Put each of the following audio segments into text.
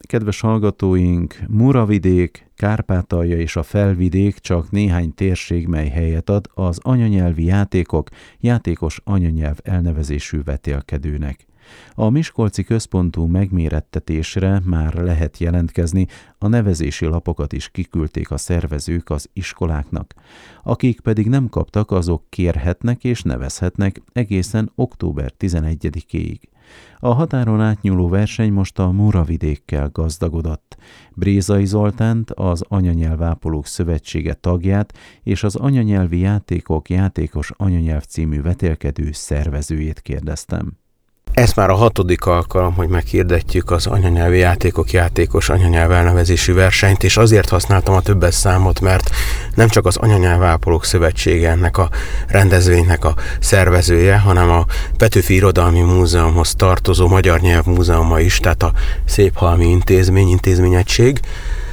kedves hallgatóink, Muravidék, Kárpátalja és a Felvidék csak néhány térség, mely helyet ad az anyanyelvi játékok játékos anyanyelv elnevezésű vetélkedőnek. A miskolci központú megmérettetésre már lehet jelentkezni, a nevezési lapokat is kiküldték a szervezők az iskoláknak. Akik pedig nem kaptak, azok kérhetnek és nevezhetnek egészen október 11-éig. A határon átnyúló verseny most a Muravidékkel gazdagodott. Brézai Zoltánt, az Anyanyelvápolók Szövetsége tagját és az Anyanyelvi Játékok Játékos Anyanyelv című vetélkedő szervezőjét kérdeztem. Ez már a 6. alkalom, hogy meghirdetjük az anyanyelvi játékok játékos anyanyelv elnevezésű versenyt, és azért használtam a többes számot, mert nem csak az Anyanyelvápolók Szövetsége ennek a rendezvénynek a szervezője, hanem a Petőfi Irodalmi Múzeumhoz tartozó Magyar Nyelvmúzeuma is, tehát a Széphalmi intézményegység,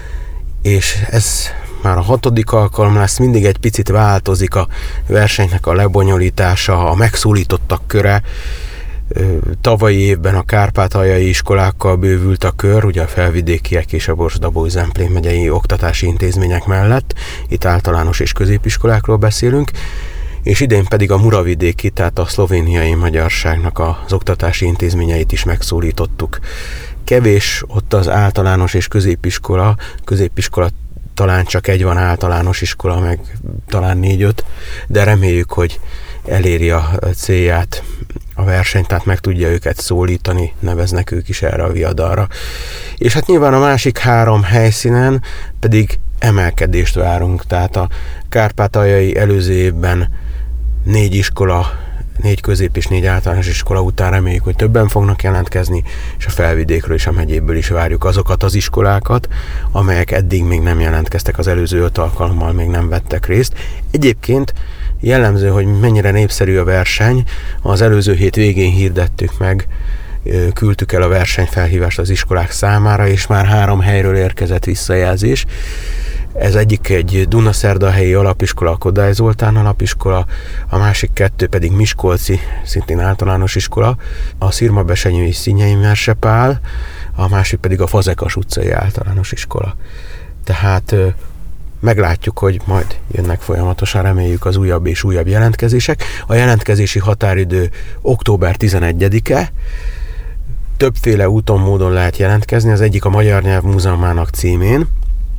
és ez már a 6. alkalom lesz, mindig egy picit változik a versenynek a lebonyolítása, a megszólítottak köre. Tavalyi évben a kárpátaljai iskolákkal bővült a kör, ugye a felvidékiek és a Borsod-Abaúj-Zemplén megyei oktatási intézmények mellett, itt általános és középiskolákról beszélünk, és idén pedig a muravidéki, tehát a szlovéniai magyarságnak az oktatási intézményeit is megszólítottuk. Kevés ott az általános és középiskola talán csak egy van általános iskola, meg talán 4-5, de reméljük, hogy eléri a célját a verseny, tehát meg tudja őket szólítani, neveznek ők is erre a viadalra. És hát nyilván a másik 3 helyszínen pedig emelkedést várunk, tehát a kárpátaljai előző évben 4 iskola, 4 közép és 4 általános iskola után reméljük, hogy többen fognak jelentkezni, és a Felvidékről és a megyéből is várjuk azokat az iskolákat, amelyek eddig még nem jelentkeztek, az előző 5 alkalommal még nem vettek részt. Egyébként jellemző, hogy mennyire népszerű a verseny. Az előző hét végén hirdettük meg, küldtük el a versenyfelhívást az iskolák számára, és már 3 helyről érkezett visszajelzés. Ez egyik egy Dunaszerdahelyi alapiskola, a Kodály Zoltán alapiskola, a másik 2 pedig miskolci, szintén általános iskola, a Szirmabesenyői Színyei Mersepál, a másik pedig a Fazekas utcai általános iskola. Tehát meglátjuk, hogy majd jönnek folyamatosan, reméljük, az újabb és újabb jelentkezések. A jelentkezési határidő október 11-e. Többféle úton, módon lehet jelentkezni. Az egyik a Magyar Nyelvmúzeumának címén,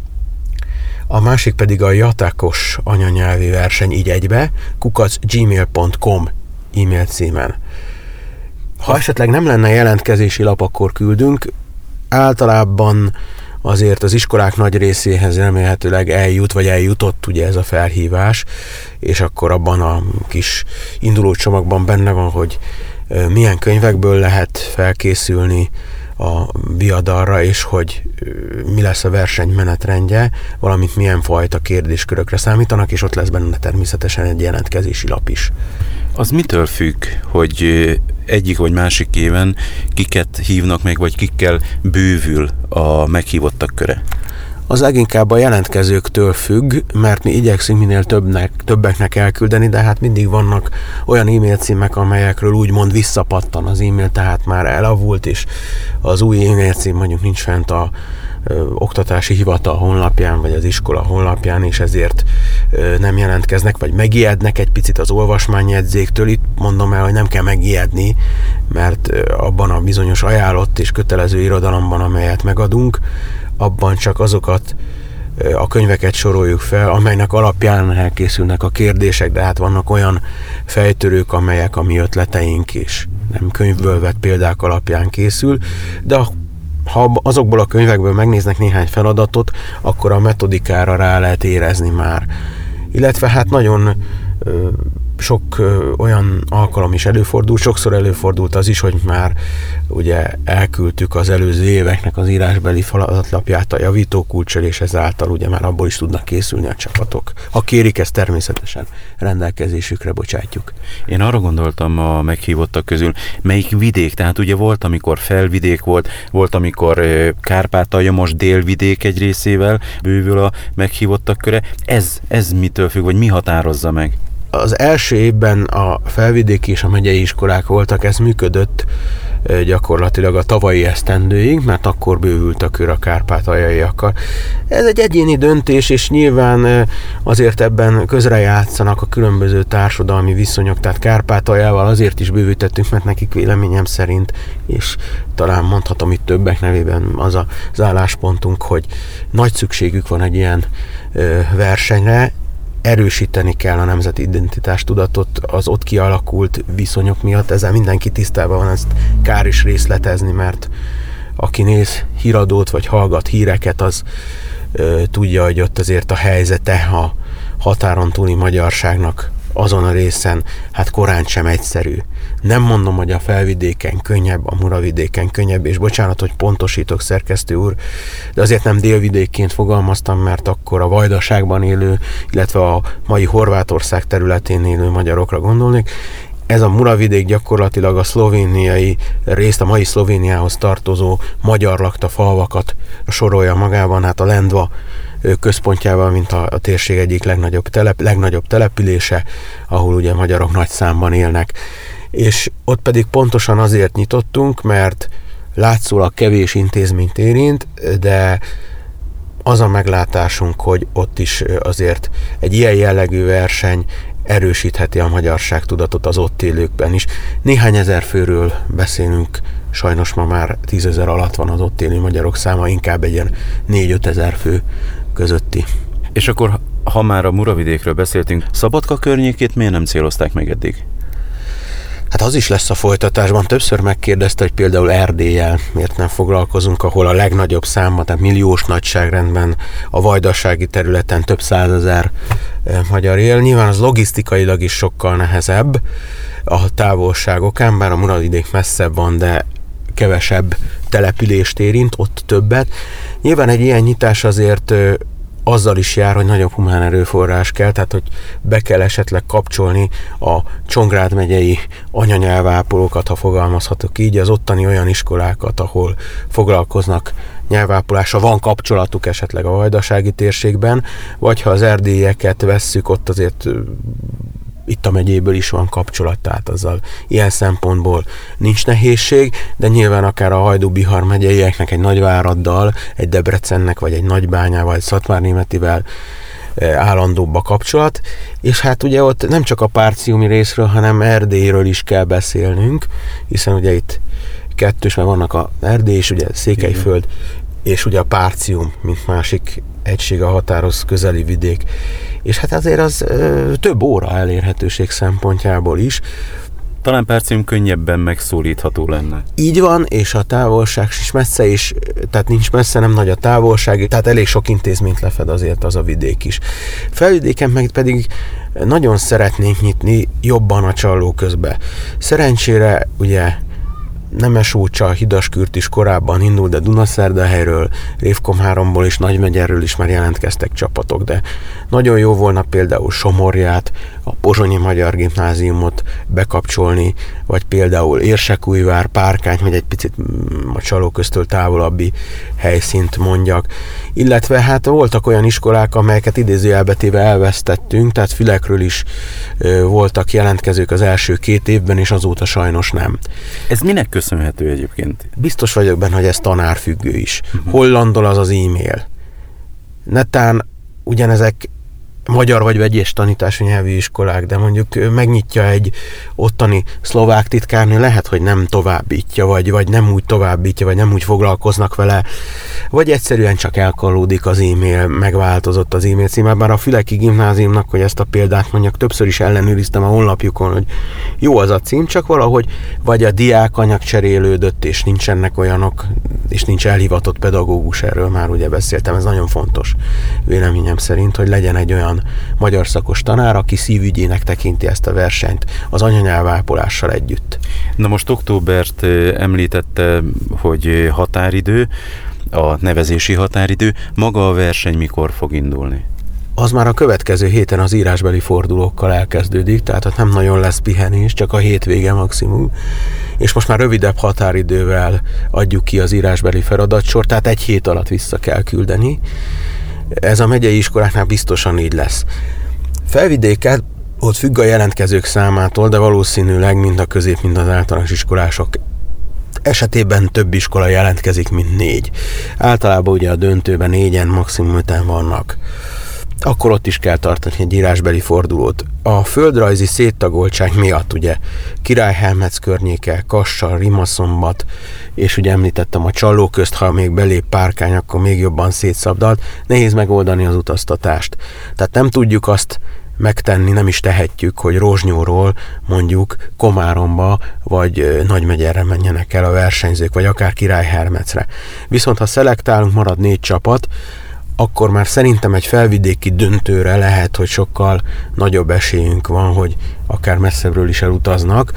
a másik pedig a Jatakos anyanyelvi verseny így egybe, @gmail.com e-mail címen. Ha esetleg nem lenne jelentkezési lap, akkor küldünk. Általában azért az iskolák nagy részéhez remélhetőleg eljut, vagy eljutott ugye ez a felhívás, és akkor abban a kis induló csomagban benne van, hogy milyen könyvekből lehet felkészülni a viadalra, és hogy mi lesz a verseny menetrendje, valamint milyen fajta kérdéskörökre számítanak, és ott lesz benne természetesen egy jelentkezési lap is. Az mitől függ, hogy egyik vagy másik éven kiket hívnak meg, vagy kikkel bővül a meghívottak köre? Az leginkább a jelentkezőktől függ, mert mi igyekszünk minél többeknek elküldeni, de hát mindig vannak olyan e-mail címek, amelyekről úgymond visszapattan az e-mail, tehát már elavult, és az új e-mail cím mondjuk nincs fent a oktatási hivatal honlapján, vagy az iskola honlapján, és ezért nem jelentkeznek, vagy megijednek egy picit az olvasmányjegyzéktől. Itt mondom el, hogy nem kell megijedni, mert abban a bizonyos ajánlott és kötelező irodalomban, amelyet megadunk, abban csak azokat a könyveket soroljuk fel, amelynek alapján elkészülnek a kérdések, de hát vannak olyan fejtörők, amelyek a mi ötleteink is nem könyvből vett példák alapján készül, de ha azokból a könyvekből megnéznek néhány feladatot, akkor a metodikára rá lehet érezni már. Illetve hát nagyon sok olyan alkalom is előfordult, sokszor előfordult az is, hogy már ugye elküldtük az előző éveknek az írásbeli feladatlapját a javítókulccsal, és ezáltal ugye már abból is tudnak készülni a csapatok. Ha kérik, ezt természetesen rendelkezésükre bocsátjuk. Én arra gondoltam a meghívottak közül, melyik vidék, tehát ugye volt, amikor Felvidék volt, amikor Kárpátalja, most Délvidék egy részével bővül a meghívottak köre. Ez mitől függ, vagy mi határozza meg? Az első évben a felvidéki és a megyei iskolák voltak, ez működött, gyakorlatilag a tavalyi esztendőig, mert akkor bővült a kör a kárpátaljaiakkal. Ez egy egyéni döntés, és nyilván azért ebben közrejátszanak a különböző társadalmi viszonyok, tehát Kárpátaljával azért is bővítettünk, mert nekik véleményem szerint, és talán mondhatom itt többek nevében az az álláspontunk, hogy nagy szükségük van egy ilyen versenyre, erősíteni kell a nemzeti identitástudatot az ott kialakult viszonyok miatt, ezzel mindenki tisztában van, ezt kár is részletezni, mert aki néz híradót vagy hallgat híreket, az tudja, hogy ott azért a helyzete a határon túli magyarságnak azon a részen, hát korán sem egyszerű. Nem mondom, hogy a Felvidéken könnyebb, a Muravidéken könnyebb, és bocsánat, hogy pontosítok, szerkesztő úr, de azért nem délvidékként fogalmaztam, mert akkor a Vajdaságban élő, illetve a mai Horvátország területén élő magyarokra gondolnék. Ez a Muravidék gyakorlatilag a szlovéniai részt, a mai Szlovéniához tartozó magyar lakta falvakat sorolja magában, hát a Lendva központjával, mint a térség egyik legnagyobb települése, ahol ugye magyarok nagy számban élnek. És ott pedig pontosan azért nyitottunk, mert látszólag kevés intézményt érint, de az a meglátásunk, hogy ott is azért egy ilyen jellegű verseny erősítheti a magyarságtudatot az ott élőkben is. Néhány ezer főről beszélünk, sajnos ma már 10 000 alatt van az ott élő magyarok száma, inkább egy ilyen 4-5 ezer fő közötti. És akkor, ha már a Muravidékről beszéltünk, Szabadka környékét miért nem célozták meg eddig? Hát az is lesz a folytatásban. Többször megkérdezte, hogy például Erdéllyel miért nem foglalkozunk, ahol a legnagyobb számban, tehát milliós nagyságrendben a vajdasági területen több 100 000 magyar él. Nyilván az logisztikailag is sokkal nehezebb a távolságokán, bár a Muravidék messzebb van, de kevesebb települést érint, ott többet. Nyilván egy ilyen nyitás azért azzal is jár, hogy nagyobb humán erőforrás kell, tehát hogy be kell esetleg kapcsolni a Csongrád megyei anyanyelvápolókat, ha fogalmazhatok így, az ottani olyan iskolákat, ahol foglalkoznak nyelvápolással, van kapcsolatuk esetleg a vajdasági térségben, vagy ha az erdélyeket vesszük, ott azért itt a megyéből is van kapcsolat, tehát azzal ilyen szempontból nincs nehézség, de nyilván akár a Hajdú-Bihar megyeieknek egy Nagyváraddal, egy Debrecennek, vagy egy Nagybányával, egy Szatmárnémetivel állandóbb a kapcsolat, és hát ugye ott nem csak a párciumi részről, hanem Erdélyről is kell beszélnünk, hiszen ugye itt kettős, mert vannak a Erdély és ugye Székelyföld, és ugye a Párcium, mint másik egység a határhoz közeli vidék. És hát azért az több óra elérhetőség szempontjából is. Talán Párcium könnyebben megszólítható lenne. Így van, és a távolság is messze is, tehát nincs messze, nem nagy a távolság, tehát elég sok intézményt lefed azért az a vidék is. Felvidéken meg pedig nagyon szeretnénk nyitni jobban a Csalló közbe. Szerencsére ugye Nemesúcsa, Hidaskürt is korábban indult, de Dunaszerdahelyről, Révkomháromból és Nagymegyerről is már jelentkeztek csapatok, de nagyon jó volna például Somorját, a Pozsonyi Magyar Gimnáziumot bekapcsolni, vagy például Érsekújvár, Párkány, vagy egy picit a Csalóköztől távolabbi helyszínt mondjak. Illetve hát voltak olyan iskolák, amelyeket idézőjelbetéve elvesztettünk, tehát Fülekről is voltak jelentkezők az első 2 évben, és azóta sajnos nem. Ez minek köszönhető egyébként? Biztos vagyok benne, hogy ez tanárfüggő is. Hol landol az az e-mail? Netán ugyanezek magyar vagy vegyes tanítású nyelvű iskolák, de mondjuk megnyitja egy ottani szlovák titkárnő, lehet, hogy nem továbbítja, vagy nem úgy továbbítja, vagy nem úgy foglalkoznak vele, vagy egyszerűen csak elkalódik az e-mail, megváltozott az e-mail címe. Bár a Füleki Gimnáziumnak, hogy ezt a példát mondjak, többször is ellenőriztem a honlapjukon, hogy jó az a cím, csak valahogy vagy a diákanyag cserélődött, és nincsenek olyanok, és nincs elhivatott pedagógus, erről már ugye beszéltem, ez nagyon fontos véleményem szerint, hogy legyen egy olyan magyar szakos tanár, aki szívügyének tekinti ezt a versenyt az anyanyelvápolással együtt. Na most októbert említette, hogy határidő, a nevezési határidő. Maga a verseny mikor fog indulni? Az már a következő héten az írásbeli fordulókkal elkezdődik, tehát ott nem nagyon lesz pihenés, csak a hétvége maximum. És most már rövidebb határidővel adjuk ki az írásbeli feladatsort, tehát 1 hét alatt vissza kell küldeni. Ez a megyei iskoláknál biztosan így lesz. Felvidéken ott függ a jelentkezők számától, de valószínűleg mind a közép, mind az általános iskolások esetében több iskola jelentkezik, mint 4. Általában ugye a döntőben 4-en, maximum 5-en vannak. Akkor ott is kell tartani egy írásbeli fordulót. A földrajzi széttagoltság miatt ugye Királyhelmec környéke, Kassal, Rimaszombat, és ugye említettem a Csalló közt, ha még belép Párkány, akkor még jobban szétszabdalt, nehéz megoldani az utaztatást. Tehát nem tudjuk azt megtenni, nem is tehetjük, hogy Rozsnyóról mondjuk Komáromba vagy Nagymegyerre menjenek el a versenyzők, vagy akár Királyhelmecre. Viszont ha szelektálunk, marad 4 csapat, akkor már szerintem egy felvidéki döntőre lehet, hogy sokkal nagyobb esélyünk van, hogy akár messzebbről is elutaznak.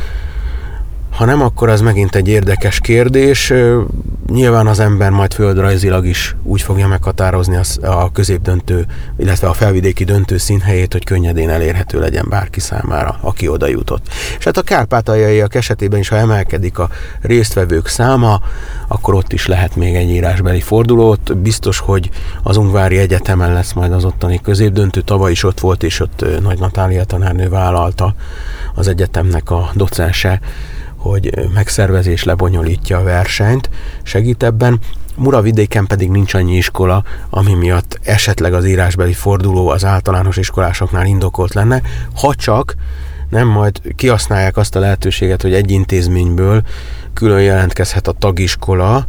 Ha nem, akkor az megint egy érdekes kérdés. Nyilván az ember majd földrajzilag is úgy fogja meghatározni a középdöntő, illetve a felvidéki döntő színhelyét, hogy könnyedén elérhető legyen bárki számára, aki oda jutott. És hát a kárpátaljaiak esetében is, ha emelkedik a résztvevők száma, akkor ott is lehet még egy írásbeli fordulót. Biztos, hogy az Ungvári Egyetemen lesz majd az ottani középdöntő, tavaly is ott volt, és ott Nagy Natália tanárnő vállalta, az egyetemnek a docense, hogy megszervezés lebonyolítja a versenyt, segít ebben. Muravidéken pedig nincs annyi iskola, ami miatt esetleg az írásbeli forduló az általános iskolásoknál indokolt lenne, ha csak nem majd kihasználják azt a lehetőséget, hogy egy intézményből külön jelentkezhet a tagiskola,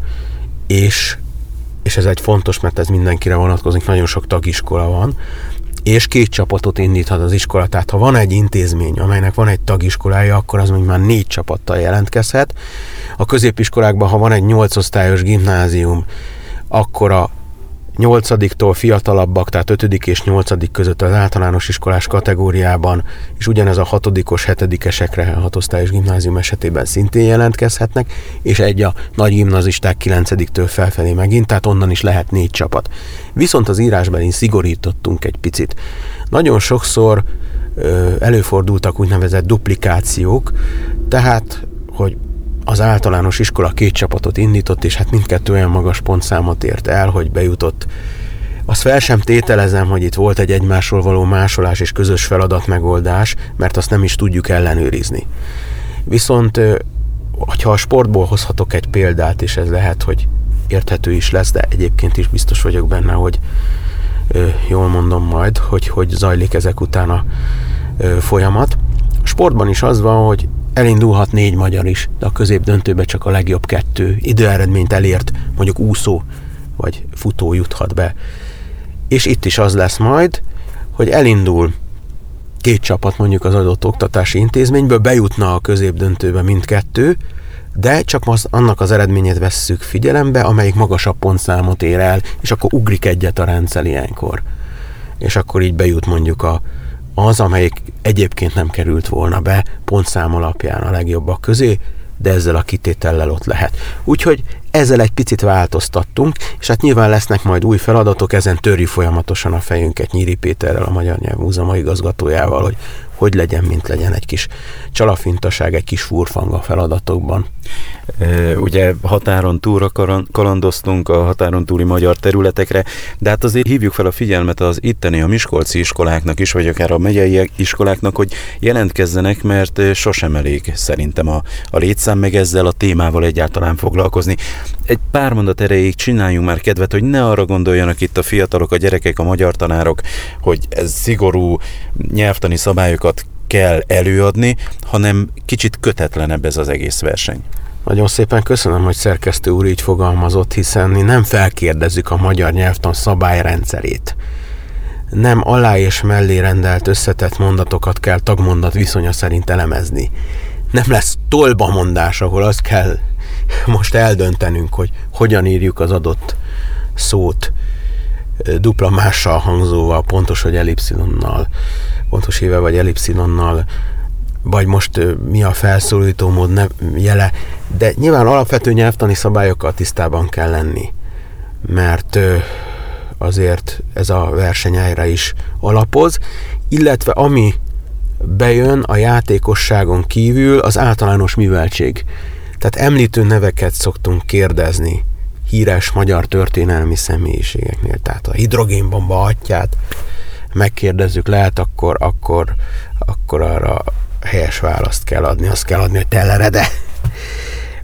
és ez egy fontos, mert ez mindenkire vonatkozik, nagyon sok tagiskola van, és 2 csapatot indíthat az iskola. Tehát ha van egy intézmény, amelynek van egy tagiskolája, akkor az még már 4 csapattal jelentkezhet. A középiskolákban, ha van egy 8 osztályos gimnázium, akkor a 8-tól fiatalabbak, tehát 5. és 8. között az általános iskolás kategóriában, és ugyanez a 6-os, 7-esekre, a 6 osztályos gimnázium esetében szintén jelentkezhetnek, és egy a nagy gimnazisták 9-től felfelé megint, tehát onnan is lehet 4 csapat. Viszont az írásbelin szigorítottunk egy picit. Nagyon sokszor előfordultak úgynevezett duplikációk, tehát, hogy az általános iskola 2 csapatot indított, és hát mindkettő olyan magas pontszámot ért el, hogy bejutott. Azt fel sem tételezem, hogy itt volt egy egymásról való másolás és közös feladatmegoldás, mert azt nem is tudjuk ellenőrizni. Viszont, ha a sportból hozhatok egy példát, és ez lehet, hogy érthető is lesz, de egyébként is biztos vagyok benne, hogy jól mondom majd, hogy zajlik ezek után a folyamat. A sportban is az van, hogy elindulhat 4 magyar is, de a középdöntőbe csak a legjobb 2 időeredményt elért, mondjuk úszó vagy futó juthat be. És itt is az lesz majd, hogy elindul 2 csapat mondjuk az adott oktatási intézményből, bejutna a középdöntőbe mindkettő, de csak annak az eredményét vesszük figyelembe, amelyik magasabb pontszámot ér el, és akkor ugrik egyet a rendszer ilyenkor. És akkor így bejut mondjuk az, amelyik egyébként nem került volna be pontszám alapján a legjobbak közé, de ezzel a kitétellel ott lehet. Úgyhogy ezzel egy picit változtattunk, és hát nyilván lesznek majd új feladatok, ezen törjük folyamatosan a fejünket Nyíri Péterrel, a Magyar Nyelvmúzeum igazgatójával, hogy legyen, mint legyen egy kis csalafintaság, egy kis furfang a feladatokban. Ugye határon túlra kalandoztunk a határon túli magyar területekre, de hát azért hívjuk fel a figyelmet az itteni, a miskolci iskoláknak is, vagy akár a megyei iskoláknak, hogy jelentkezzenek, mert sosem elég szerintem a létszám, meg ezzel a témával egyáltalán foglalkozni. Egy pár mondat erejéig csináljunk már kedvet, hogy ne arra gondoljanak itt a fiatalok, a gyerekek, a magyar tanárok, hogy ez szigorú nyelvtani szabályokat kell előadni, hanem kicsit kötetlenebb ez az egész verseny. Nagyon szépen köszönöm, hogy szerkesztő úr így fogalmazott, hiszen mi nem felkérdezzük a magyar nyelvtan szabályrendszerét. Nem alá és mellé rendelt összetett mondatokat kell tagmondat viszonya szerint elemezni. Nem lesz tolbamondás, ahol azt kell most eldöntenünk, hogy hogyan írjuk az adott szót dupla mással hangzóval, pontos, hogy ellipszilonnal, pontos éve vagy ellipszilonnal, vagy most mi a felszólító mód jele, de nyilván alapvető nyelvtani szabályokkal tisztában kell lenni, mert azért ez a verseny erre is alapoz, illetve ami bejön a játékosságon kívül az általános műveltség. Tehát említő neveket szoktunk kérdezni híres magyar történelmi személyiségeknél, tehát a hidrogénbomba atyját megkérdezzük, lehet akkor arra helyes választ kell adni, azt kell adni, hogy tellerede.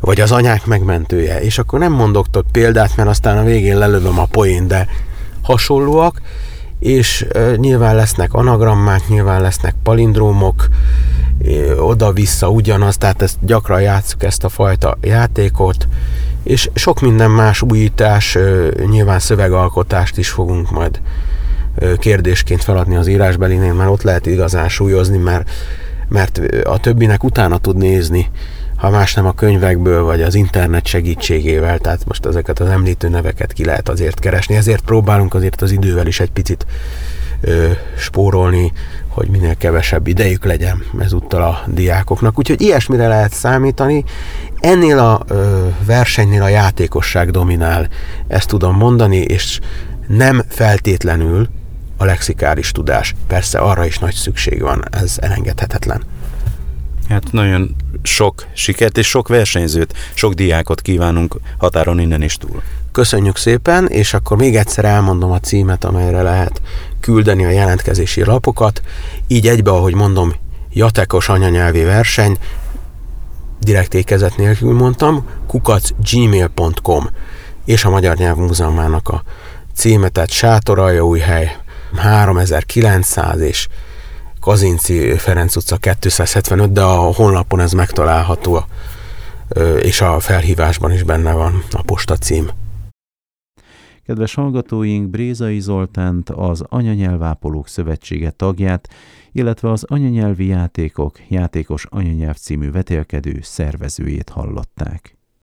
vagy az anyák megmentője. És akkor nem mondok több példát, mert aztán a végén lelövöm a poén, de hasonlóak, és nyilván lesznek anagrammák, nyilván lesznek palindrómok, oda-vissza ugyanaz, tehát ezt gyakran játsszuk ezt a fajta játékot, és sok minden más újítás, nyilván szövegalkotást is fogunk majd kérdésként feladni az írásbelinél, mert ott lehet igazán súlyozni, mert a többinek utána tud nézni, ha más nem a könyvekből, vagy az internet segítségével, tehát most ezeket az említő neveket ki lehet azért keresni, ezért próbálunk azért az idővel is egy picit spórolni, hogy minél kevesebb idejük legyen ezúttal a diákoknak. Úgyhogy ilyesmire lehet számítani. Ennél a versenynél a játékosság dominál, ezt tudom mondani, és nem feltétlenül a lexikális tudás. Persze arra is nagy szükség van, ez elengedhetetlen. Hát nagyon sok sikert és sok versenyzőt, sok diákot kívánunk határon innen is túl. Köszönjük szépen, és akkor még egyszer elmondom a címet, amelyre lehet küldeni a jelentkezési lapokat. Így egybe, ahogy mondom, Jatekos anyanyelvi verseny, direkt ékezet nélkül mondtam, @gmail.com, és a Magyar Nyelv Múzeumának a címe, tehát Sátoraljaújhely 3900 és Kazinczy Ferenc utca 275, de a honlapon ez megtalálható, és a felhívásban is benne van a postacím. Kedves hallgatóink, Brézai Zoltánt, az Anyanyelvápolók Szövetsége tagját, illetve az Anyanyelvi Játékok Játékos Anyanyelv című vetélkedő szervezőjét hallották.